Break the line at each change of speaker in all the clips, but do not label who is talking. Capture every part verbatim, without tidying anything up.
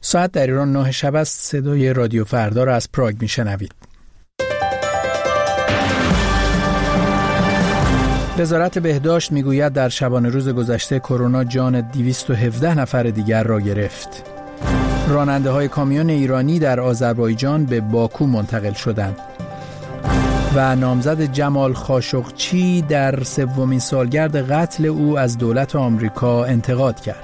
ساعت در ایران نه شب است. صدای رادیو فردا را از پراگ میشنوید. وزارت بهداشت میگوید در شبانه روز گذشته کرونا جان دویست و هفده نفر دیگر را گرفت. راننده های کامیون ایرانی در آذربایجان به باکو منتقل شدند. و نامزد جمال خاشقچی در سومین سالگرد قتل او از دولت آمریکا انتقاد کرد.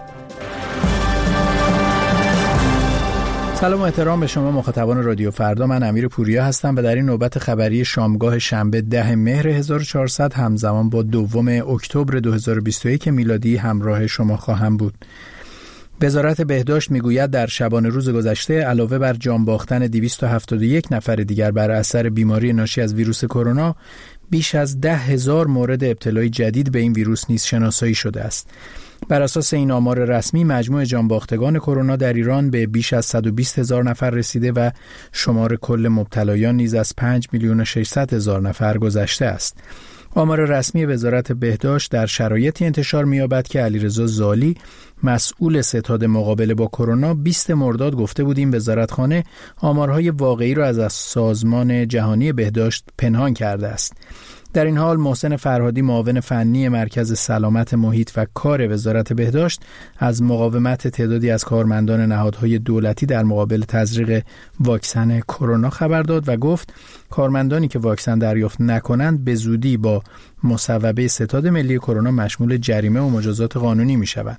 سلام و احترام به شما مخاطبان رادیو فردا. من امیر پوریا هستم و در این نوبت خبری شامگاه شنبه ده مهر هزار و چهارصد همزمان با دوم اکتبر دو هزار و بیست و یک میلادی همراه شما خواهم بود. وزارت بهداشت میگوید در شبانه روز گذشته علاوه بر جان باختن دویست و هفتاد و یک نفر دیگر بر اثر بیماری ناشی از ویروس کرونا، بیش از ده هزار مورد ابتلای جدید به این ویروس نیز شناسایی شده است. بر اساس این آمار رسمی مجموع جان باختگان کرونا در ایران به بیش از صد و بیست هزار نفر رسیده و شمار کل مبتلایان نیز از پنج میلیون و ششصد هزار نفر گذشته است. آمار رسمی وزارت بهداشت در شرایطی انتشار می‌یابد که علیرضا زالی مسئول ستاد مقابله با کرونا بیست مرداد گفته بود این وزارتخانه آمارهای واقعی را از سازمان جهانی بهداشت پنهان کرده است. در این حال محسن فرهادی معاون فنی مرکز سلامت محیط و کار وزارت بهداشت از مقاومت تعدادی از کارمندان نهادهای دولتی در مقابل تزریق واکسن کرونا خبر داد و گفت کارمندانی که واکسن دریافت نکنند به زودی با مصوبه ستاد ملی کرونا مشمول جریمه و مجازات قانونی می‌شوند.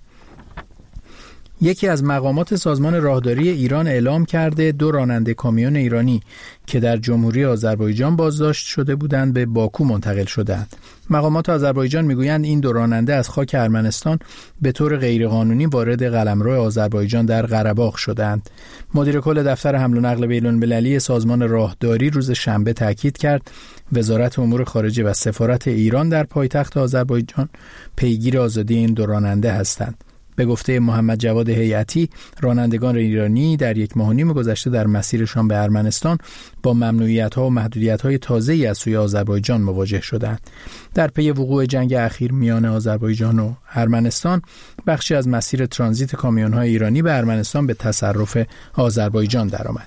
یکی از مقامات سازمان راهداری ایران اعلام کرده دو راننده کامیون ایرانی که در جمهوری آذربایجان بازداشت شده بودند به باکو منتقل شدند. مقامات آذربایجان میگویند این دو راننده از خاک ارمنستان به طور غیرقانونی وارد قلمرو آذربایجان در قره‌باغ شدند. مدیر کل دفتر حمل و نقل بین‌المللی سازمان راهداری روز شنبه تاکید کرد وزارت امور خارجه و سفارت ایران در پایتخت آذربایجان پیگیر آزادی این دو راننده هستند. به گفته محمد جواد هیئتی، رانندگان ایرانی در یک ماه و نیم گذشته در مسیرشان به ارمنستان با ممنوعیت‌ها و محدودیت‌های تازه‌ای از سوی آذربایجان مواجه شدند. در پی وقوع جنگ اخیر میان آذربایجان و ارمنستان، بخشی از مسیر ترانزیت کامیون‌های ایرانی به ارمنستان به تصرف آذربایجان درآمد.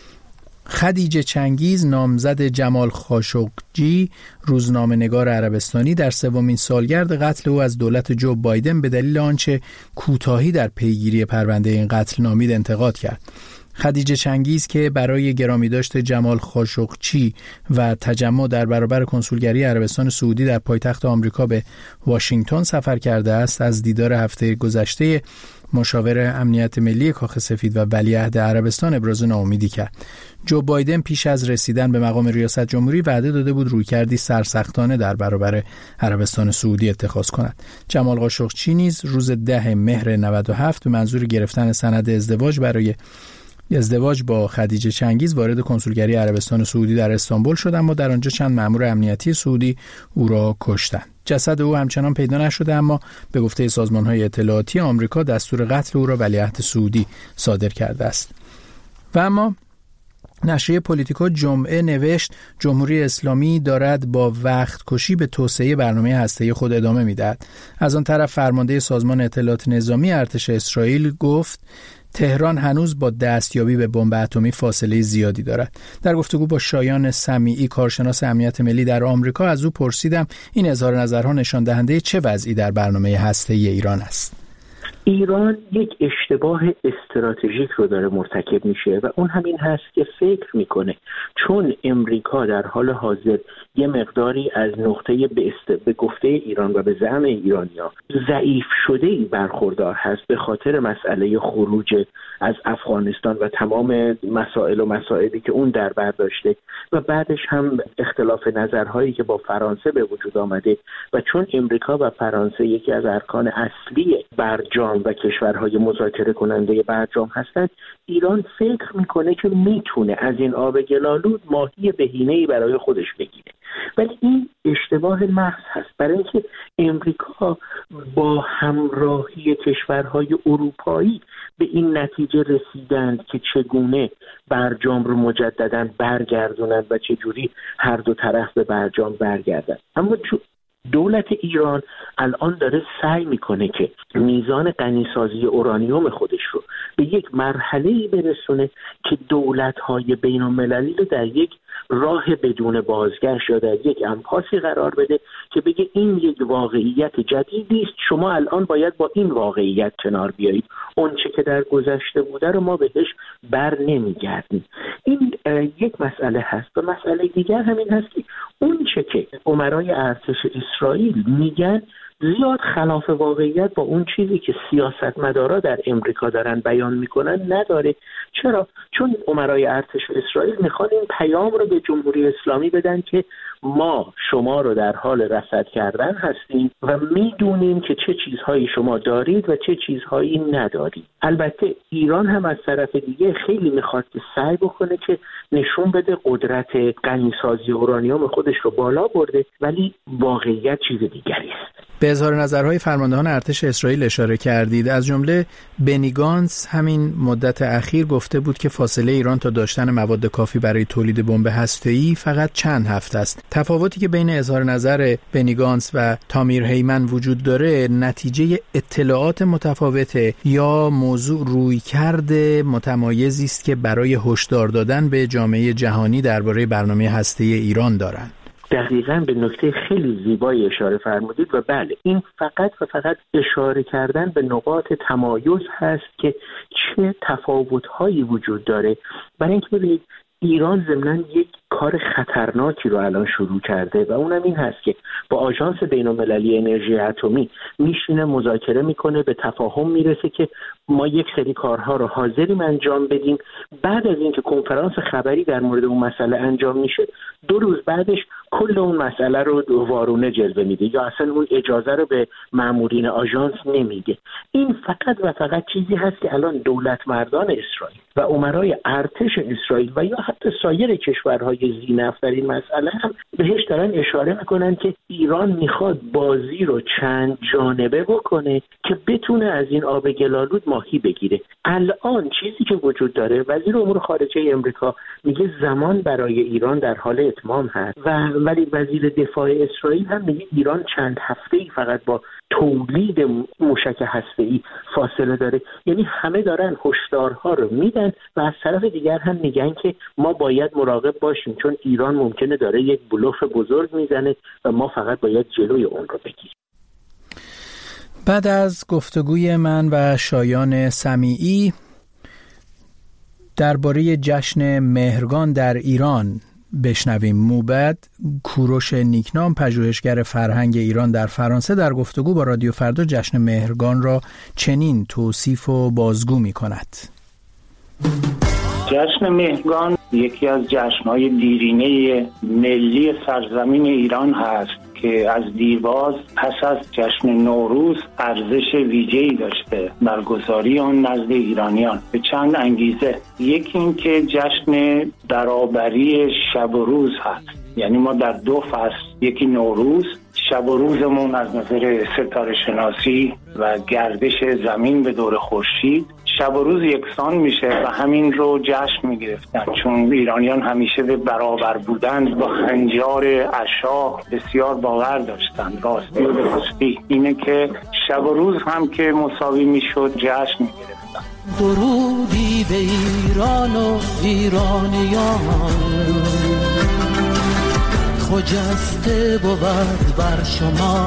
خدیجه چنگیز نامزد جمال خاشقچی روزنامه‌نگار عربستانی در سومین سالگرد قتل او از دولت جو بایدن به دلیل آنچه کوتاهی در پیگیری پرونده این قتل نامید انتقاد کرد. خدیجه چنگیز که برای گرامی داشت جمال خاشقچی و تجمع در برابر کنسولگری عربستان سعودی در پایتخت آمریکا به واشنگتن سفر کرده است، از دیدار هفته گذشته مشاور امنیت ملی کاخ سفید و ولیعهد عربستان ابراز ناامیدی کرد. جو بایدن پیش از رسیدن به مقام ریاست جمهوری وعده داده بود رویکردی سرسختانه در برابر عربستان سعودی اتخاذ کند. جمال خاشقچی نیز روز ده مهر نود و هفت به منظور گرفتن سند ازدواج برای ازدواج با خدیجه چنگیز وارد کنسولگری عربستان سعودی در استانبول شد، اما در آنجا چند مأمور امنیتی سعودی او را کشتند. جسد او همچنان پیدا نشده، اما به گفته سازمان‌های اطلاعاتی آمریکا دستور قتل او را ولیعهد سعودی صادر کرده است. و اما نشریه پولیتیکو جمعه نوشت جمهوری اسلامی دارد با وقت کشی به توسعه برنامه هسته‌ای خود ادامه می‌دهد. از آن طرف فرمانده سازمان اطلاعات نظامی ارتش اسرائیل گفت تهران هنوز با دستیابی به بمب اتمی فاصله زیادی دارد. در گفتگو با شایان سمیعی کارشناس امنیت ملی در آمریکا از او پرسیدم این اظهار نظرها نشان دهنده چه وضعی در برنامه هسته‌ای ایران است.
ایران یک اشتباه استراتژیک رو داره مرتکب میشه و اون همین هست که فکر میکنه چون امریکا در حال حاضر یه مقداری از نقطه به, است... به گفته ایران و به زعم ایرانیا ضعیف شده ای برخوردار هست به خاطر مسئله خروج از افغانستان و تمام مسائل و مسائلی که اون در بر داشته و بعدش هم اختلاف نظرهایی که با فرانسه به وجود آمده و چون امریکا و فرانسه یکی از ارکان اصلی برجام و کشورهای مذاکره کننده برجام هستند، ایران فکر میکنه که میتونه از این آب گلالود ماهی بهینه‌ای برای خودش بگیره، ولی این اشتباه محض هست، برای اینکه امریکا با همراهی کشورهای اروپایی به این نتیجه رسیدند که چگونه برجام رو مجددا برگردونند و چجوری هر دو طرف به برجام برگردند. اما دولت ایران الان داره سعی میکنه که میزان غنیسازی اورانیوم خودش رو به یک مرحله‌ای برسونه که دولت‌های بین‌المللی رو در یک راه بدون بازگشت یا در یک امپاسی قرار بده که بگه این یک واقعیت جدیدی است، شما الان باید با این واقعیت کنار بیایید، اون چه که در گذشته بوده رو ما بهش بر نمیگردیم. این یک مسئله هست. و مسئله دیگر همین هست که اون چه که امرای ارتش اسرائیل میگن زیاد خلاف واقعیت با اون چیزی که سیاستمدارا در امریکا دارن بیان میکنن نداره. چرا؟ چون امرای ارتش اسرائیل میخوان این پیام رو به جمهوری اسلامی بدن که ما شما رو در حال رصد کردن هستیم و میدونیم که چه چیزهایی شما دارید و چه چیزهایی ندارید. البته ایران هم از طرف دیگه خیلی میخواد که سعی بکنه که نشون بده قدرت غنیسازی اورانیوم خودش رو بالا برده، ولی واقعیت چیز دیگری است.
به اظهار نظرهای فرماندهان ارتش اسرائیل اشاره کردید. از جمله بنی گانتز همین مدت اخیر گفته بود که فاصله ایران تا داشتن مواد کافی برای تولید بمب هسته‌ای فقط چند هفته است. تفاوتی که بین اظهار نظر بنی گانتز و تامیر هیمن وجود داره نتیجه اطلاعات متفاوته یا موضوع رویکرد متمایزی است که برای هشدار دادن به جامعه جهانی درباره برنامه هسته‌ای ایران دارند؟
دقیقاً به نکته خیلی زیبایی اشاره فرمودید و بله، این فقط و فقط اشاره کردن به نقاط تمایز هست که چه تفاوت‌هایی وجود داره. برای اینکه ببینید ایران ضمناً یک کار خطرناکی رو الان شروع کرده و اونم این هست که با آژانس بین‌المللی انرژی اتمی میشینه مذاکره میکنه، به تفاهم میرسه که ما یک سری کارها رو حاضریم انجام بدیم. بعد از اینکه کنفرانس خبری در مورد اون مسئله انجام میشه، دو روز بعدش کل اون مسئله رو وارونه جلوه میده یا اصلا اون اجازه رو به مامورین آژانس نمیده. این فقط و فقط چیزی هست که الان دولت مردان اسرائیل و امرای ارتش اسرائیل و یا حتی سایر کشورهای ذی‌نفع در این مسئله هم بهش دارن اشاره میکنن که ایران میخواد بازی رو چند جانبه بکنه که بتونه از این آب گلالود ماهی بگیره. الان چیزی که وجود داره، وزیر امور خارجه امریکا میگه زمان برای ایران در حال اتمام هست و ولی وزیر دفاع اسرائیل هم میگه ایران چند هفته‌ای فقط با تولید موشک هسته‌ای فاصله داره. یعنی همه دارن هشدارها رو میدن و از طرف دیگر هم میگن که ما باید مراقب باشیم چون ایران ممکنه داره یک بلوف بزرگ میزنه و ما فقط باید جلوی اون رو بگیریم.
بعد از گفتگوی من و شایان سمیعی درباره جشن مهرگان در ایران بشنویم. موبد کوروش نیکنام، پژوهشگر فرهنگ ایران در فرانسه، در گفتگو با رادیو فردا جشن مهرگان را چنین توصیف و بازگو می کند.
جشن مهرگان یکی از جشن‌های دیرینه ملی سرزمین ایران هست که از دیرباز پس از جشن نوروز ارزش ویژه‌ای داشته برگزاری آن نزد ایرانیان به چند انگیزه. یکی این که جشن برابری شب و روز هست، یعنی ما در دو فصل، یکی نوروز، شب و روزمون از نظر ستاره شناسی و گردش زمین به دور خورشید شب و روز یکسان میشه و همین رو جشن میگرفتن، چون ایرانیان همیشه به برابر بودن با خنجار عشا بسیار باور داشتن، راستی و درستی. اینه که شب و روز هم که مساوی میشد جشن میگرفتن.
درودی به ایران و ایرانیان، خجسته بود بر شما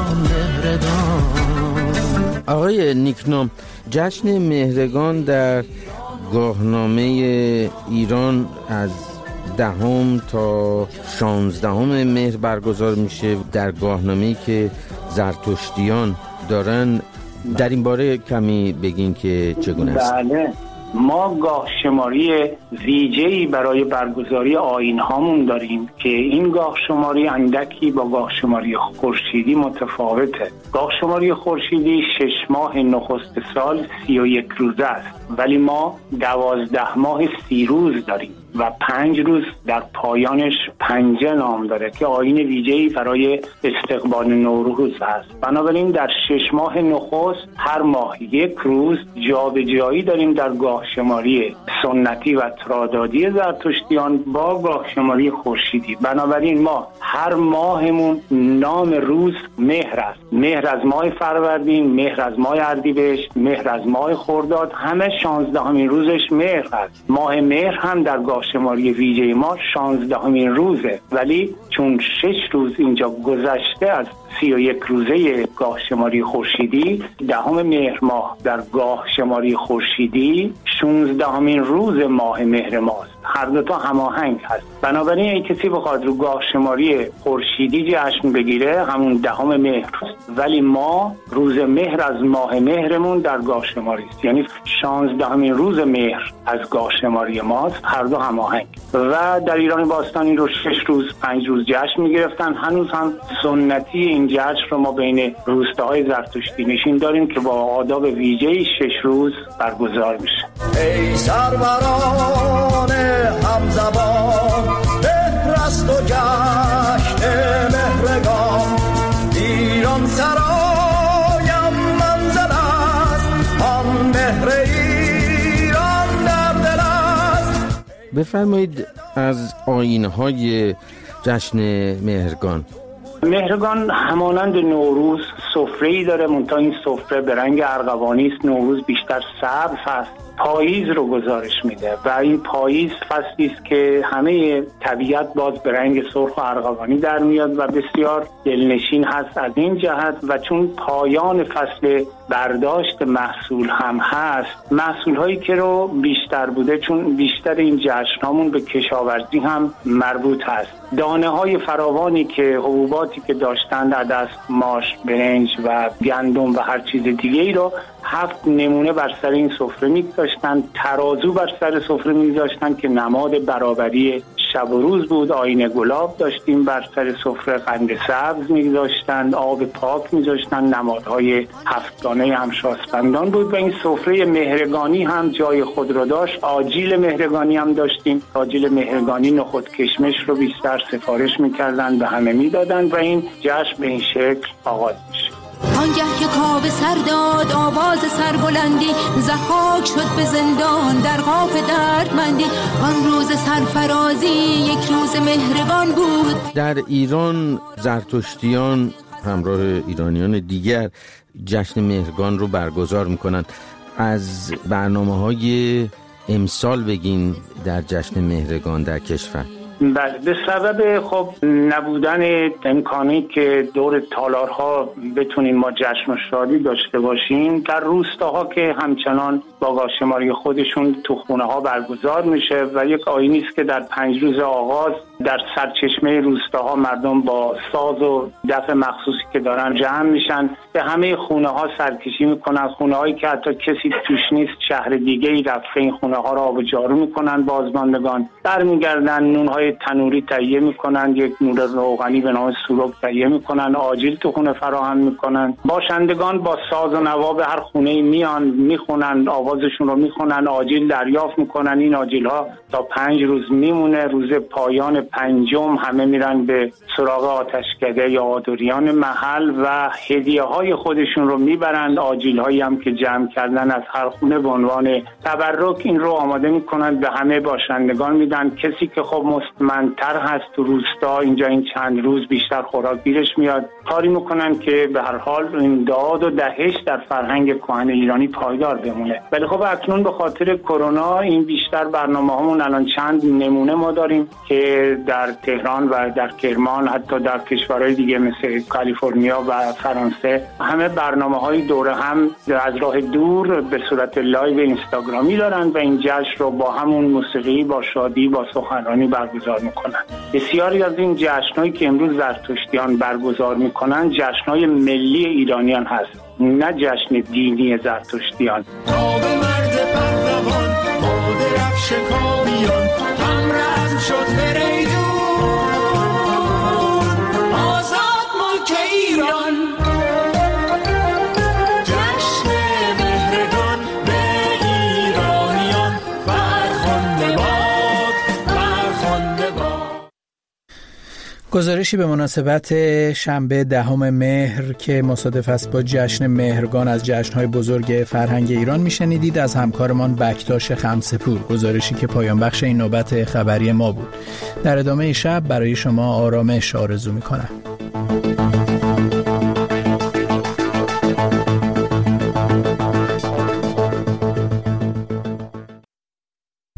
مهرگان.
آقای نیکنام، جشن مهرگان در گاهنامه ایران از دهم تا شانزدهم مهر برگزار میشه، در گاهنامه‌ای که زرتشتیان دارن. در این باره کمی بگین که چگونه است.
بله، ما گاه شماری ویژه‌ای برای برگزاری آیین هامون داریم که این گاه شماری اندکی با گاه شماری خورشیدی متفاوته. گاه شماری خورشیدی شش ماه نخست سال سی و یک روزه است، ولی ما دوازده ماه سی روز داریم. و پنج روز در پایانش پنجه نام داره که آیین ویژه‌ای برای استقبال نوروز هست. بنابراین در شش ماه نخست هر ماه یک روز جابجایی داریم در گاه شماری سنتی و ترادادی زرتشتیان با گاه شماری خورشیدی. بنابراین ما هر ماهمون نام روز مهر است. مهر از ماه فروردین، مهر از ماه اردیبهشت، مهر از ماه خرداد، همه شانزدهمین روزش مهر است. ماه مهر هم در گاه شماری ویژه ما شانزدهمین روزه، ولی چون شش روز اینجا گذشته از سی و یک روزه گاه شماری خورشیدی، دهم مهر ماه در گاه شماری خورشیدی شانزدهمین روز ماه مهر ماست. هر دو تا هماهنگ هست. بنابراین اگه کسی بخواد رو گاه شماری خورشیدی جشن بگیره همون دهم مهر، ولی ما روز مهر از ماه مهرمون در گاه شماری است، یعنی شانزدهمین روز مهر از گاه شماری ماست. هر دو هماهنگ. و در ایران باستانی رو شش روز پنج روز جشن میگرفتن. هنوز هم سنتی این جشن رو ما بین روستاهای زرتشتی نشین داریم که با آداب ویژه‌ای شش روز برگزار میشه.
ای سروران همزبان بهرست و جشن مهرگان، ایران سرایم منزل است، آن مهر ایران در دل است.
بفرمایید از آیین‌های جشن مهرگان.
مهرگان همانند نوروز سفره‌ای داره، منتها این سفره به رنگ ارغوانی است. نوروز بیشتر سبز هست. پاییز رو گزارش میده و این پاییز فصلی است که همه طبیعت باز به رنگ سرخ و ارغوانی در میاد و بسیار دلنشین هست از این جهت. و چون پایان فصل برداشت محصول هم هست، محصول هایی که رو بیشتر بوده، چون بیشتر این جشن هامون به کشاورزی هم مربوط هست، دانه های فراوانی که حبوباتی که داشتند، عدس، ماش، برنج و گندم و هر چیز دیگه ای رو هفت نمونه بر سر این سفره می‌گذاشتن. ترازو بر سر سفره می‌گذاشتن که نماد برابری شب و روز بود. آیین گلاب داشتیم بر سر سفره، قند سبز می‌گذاشتن، آب پاک می‌ذاشتن، نمادهای هفتگانه همشاسپندان بود. و این سفره مهرگانی هم جای خود رو داشت. آجیل مهرگانی هم داشتیم. آجیل مهرگانی نخود کشمش رو بیشتر سفارش می‌کردن، به همه می‌دادن و این جشن به این شکل آغاز میشه.
آنگه که کاوه سر داد آواز سربلندی، ضحاک شد به زندان در قاف دردمندی. آن روز سرفرازی یک روز مهرگان بود.
در ایران زرتشتیان همراه ایرانیان دیگر جشن مهرگان رو برگزار میکنن. از برنامه‌های امسال بگین در جشن مهرگان در کشور.
بله، به سبب خب نبودن امکانی که دور تالارها بتونیم ما جشن و شادی داشته باشیم، در روستاها که همچنان با گاه شماری خودشون تو خونه ها برگزار میشه و یک آیینی است که در پنج روز آغاز در سرچشمه روستاها مردم با ساز و دف مخصوصی که دارن جمع میشن، به همه خونه ها سرکشی میکنن. خونه هایی که حتی کسی توش نیست، شهر دیگه ای رفته، این خونه ها را آب و جارو میکنن. بازماندگان برمیگردن، نون های تنوری تهیه میکنن، یک نون روغنی به نام سوروک تهیه میکنن، آجیل تو خونه فراهم میکنن. باشندگان با ساز و نوا به هر خونه میان، میخونن، آوازشون رو میخونن، آجیل دریافت میکنن. این آجیل ها تا پنج روز میمونه. روز پایان پنجم همه میرن به سراغ آتشکده یا آدوریان محل و هدیه های خودشون رو میبرند. آجیل هایی هم که جمع کردن از هر خونه به عنوان تبرک این رو آماده میکنن، به همه باشندگان میدن. کسی که خب مستمندتر هست تو روستا، اینجا این چند روز بیشتر خوراک گیرش میاد، کاری میکنن که به هر حال این داد و دهش در فرهنگ کهن ایرانی پایدار بمونه. ولی خب اکنون به خاطر کرونا این بیشتر برنامه‌هامون الان چند نمونه ما داریم که در تهران و در کرمان، حتی در کشورهای دیگه مثل کالیفرنیا و فرانسه، همه برنامه‌های دوره هم از راه دور به صورت لایو اینستاگرامی دارن و این جشن رو با همون موسیقی، با شادی، با سخنرانی برگزار میکنن. بسیاری از این جشن‌هایی که امروز زرتشتیان برگزار میکنن جشن‌های ملی ایرانیان هست، نه جشن دینی زرتشتیان.
تا به مرد پهلوان با درفش کامیان، هم رزم شد فریدون، آزاد ملک ایران. جشن مهرگان به ایرانیان فرخنده باد،
گزارشی به مناسبت شنبه دهم مهر که مصادف است با جشن مهرگان از جشن‌های بزرگ فرهنگ ایران میشنیدید از همکارمان بکتاش خمسه‌پور، گزارشی که پایان بخش این نوبت خبری ما بود. در ادامه شب برای شما آرامش آرزو می‌کنم.